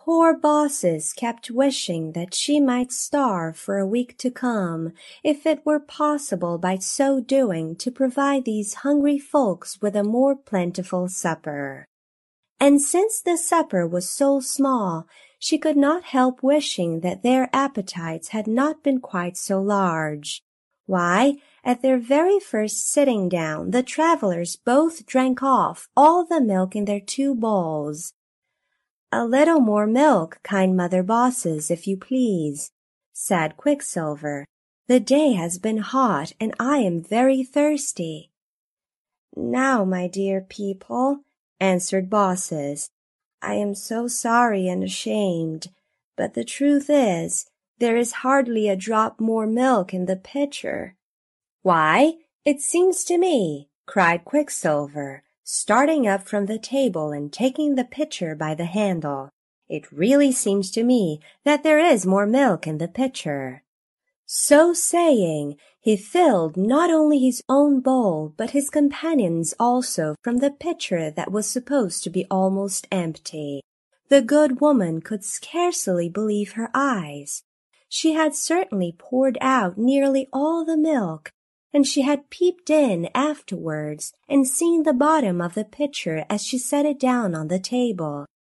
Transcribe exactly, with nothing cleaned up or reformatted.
Poor Baucis kept wishing that she might starve for a week to come, if it were possible by so doing to provide these hungry folks with a more plentiful supper. And since the supper was so small, she could not help wishing that their appetites had not been quite so large. Why, at their very first sitting down, the travellers both drank off all the milk in their two bowls. "A little more milk, kind Mother Baucis, if you please," said Quicksilver. "The day has been hot, and I am very thirsty." "Now, my dear people," answered Baucis, "I am so sorry and ashamed, but the truth is, there is hardly a drop more milk in the pitcher." "Why, it seems to me," cried Quicksilver, starting up from the table and taking the pitcher by the handle, "it really seems to me that there is more milk in the pitcher." So saying, he filled not only his own bowl but his companion's also from the pitcher that was supposed to be almost empty. The good woman could scarcely believe her eyes. She had certainly poured out nearly all the milk, and she had peeped in afterwards and seen the bottom of the pitcher as she set it down on the table.